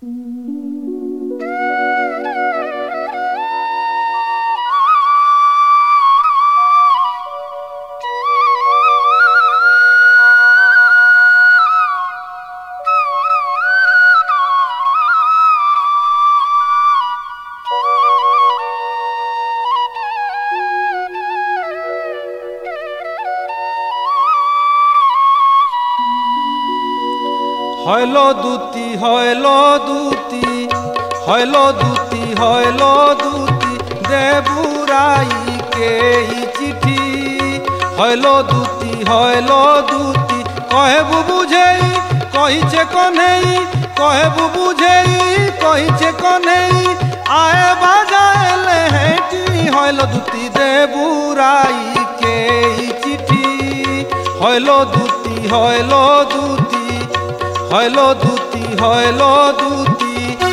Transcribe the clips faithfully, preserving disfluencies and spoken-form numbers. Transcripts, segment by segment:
হইল দুতি হইল দুতি হইল দুতি হইল দুতি দেবুরাইকে চিঠি হইল দুতি হইল দুতি কহেবু বুঝেই কহিছে কনেই কহেবু বুঝেই কহিছে কনেই আয়ে বাজাইলে হেটি হইল দুতি দেবুরাইকে চিঠি হইল দুতি হইল দুতি হইল দুতি হইল দুতি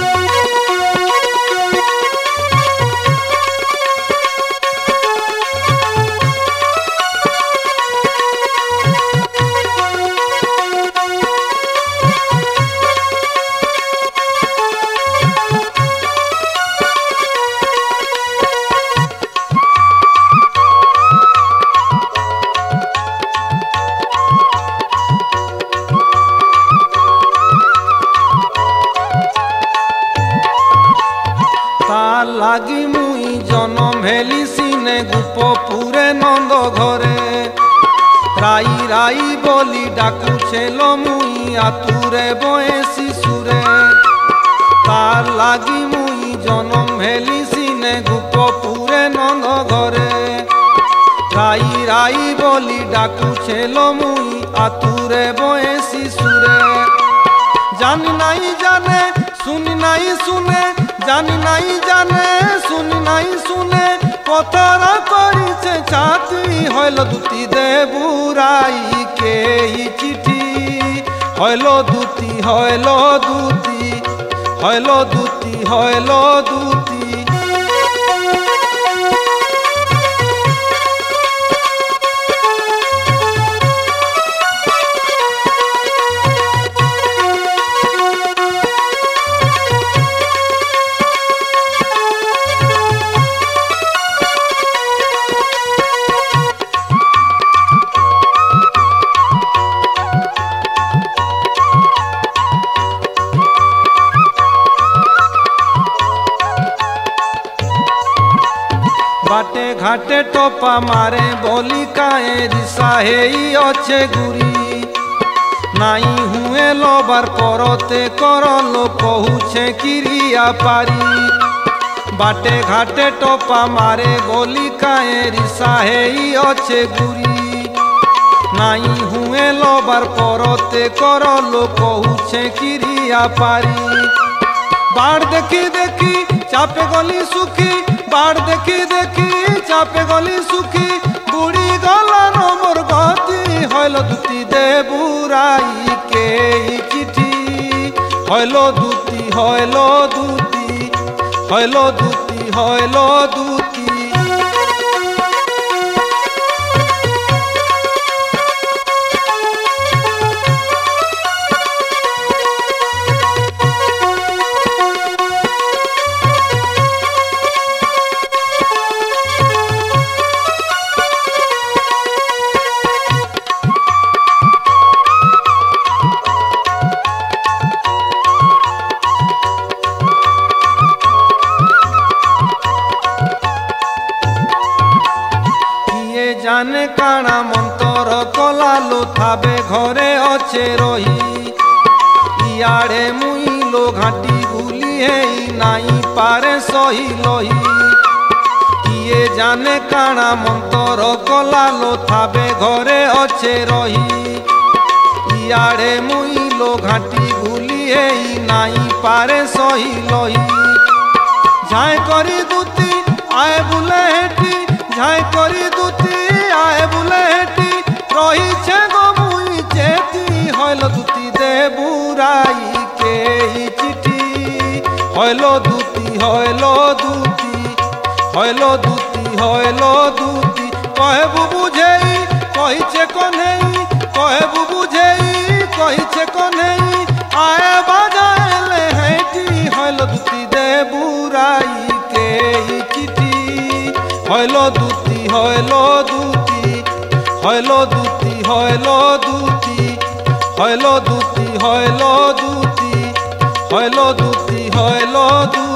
লাগি মুই জনম হেলি সিনে গোপপুরে নন্দ ঘরে রাই রাই বলি ডাকু ছেল মুই আতুরে বয়ে শিশুরে তার লাগি মুই জনম হেলি সিনে গোপপুরে নন্দ ঘরে রাই রাই বলি ডাকু ছেল মুই আতুরে বয়ে শিশুরে জানি নাই জানে শুনি নাই শুনে জানি নাই জানে শুনি নাই শুনে কথারা করিছে ছাতি হইল দুতি দেবুরাইকে চিঠি হইল দুতি হইল দুতি হইল দুতি হইল দুতি बाटे घाटे टोपा मारे बोली काए रिसा हेई अच्छे गुरी नाई हुए लोबार करते करलो कहूछे क्रिया पारी बाटे घाटे टोपा मारे बोली काए रिसा हेई अच्छे गुरी नाई हुए लोबार करते करलो कहूछे क्रिया पारी बाढ़ देखी देखी चापे गली सुखी बाढ़ देखी देखी चापे गली सुखी बुड़ी गला नमर गति हइल दुति देबुराइके चिठी हइल दुति हइल दुति हइल दुति हइल दुति जाने काना मंतर कलालो थाबे घरे अच्छे रही इयाड़े मुइलो घाटी गुली हेई नाई पारे सही लही किए जाने काना मंतर कलालो थाबे घरे अच्छे रही इयाड़े मुइलो घाटी गुली हेई नाई पारे सही लही झाए करी दुती आए बुले हेटी झाए करी दुती आए बुले हेटी रही छे गो मुई चेती हइल दुति देबुराइके चिठी हइल दुति हइल दुति हइल दुति हइल दुति कहेबु बुझेई कहिछे कन्हेई कहेबु बुझेई कहिछे कन्हेई आए बाजाइले हेटी হইল দুতি হইল দুতি হইল দুতি হইল দুতি হইল দুতি হইল দুতি হইল দুতি হইল দুতি